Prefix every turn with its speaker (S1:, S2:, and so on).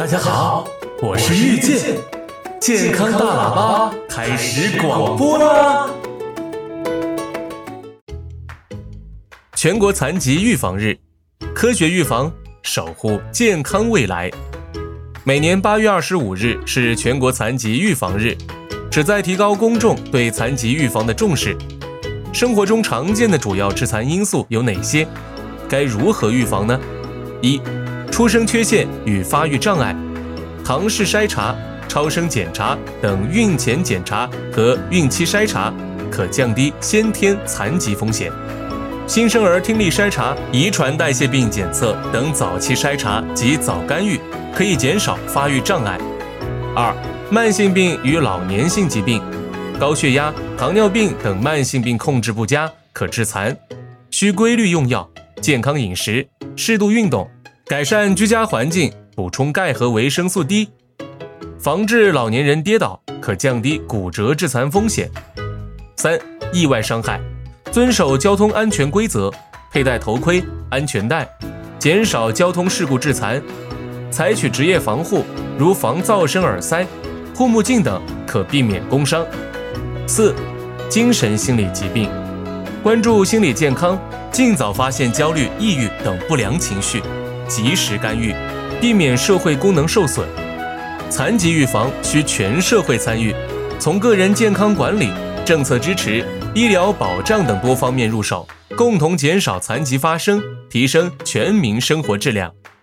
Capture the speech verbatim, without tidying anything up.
S1: 大家好，我是遇见健康大喇叭开始广播啦！全国残疾预防日，科学预防，守护健康未来。每年八月二十五日是全国残疾预防日，旨在提高公众对残疾预防的重视。生活中常见的主要致残因素有哪些？该如何预防呢？一、出生缺陷与发育障碍，唐氏筛查、超声检查等孕前检查和孕期筛查可降低先天残疾风险。新生儿听力筛查、遗传代谢病检测等早期筛查及早干预，可以减少发育障碍。二、慢性病与老年性疾病，高血压、糖尿病等慢性病控制不佳可致残，需规律用药、健康饮食、适度运动，改善居家环境，补充钙和维生素 D， 防治老年人跌倒，可降低骨折致残风险。三、意外伤害，遵守交通安全规则，佩戴头盔、安全带，减少交通事故致残，采取职业防护，如防噪声耳塞、护目镜等，可避免工伤。四、精神心理疾病，关注心理健康，尽早发现焦虑、抑郁等不良情绪，及时干预，避免社会功能受损。残疾预防需全社会参与，从个人健康管理、政策支持、医疗保障等多方面入手，共同减少残疾发生，提升全民生活质量。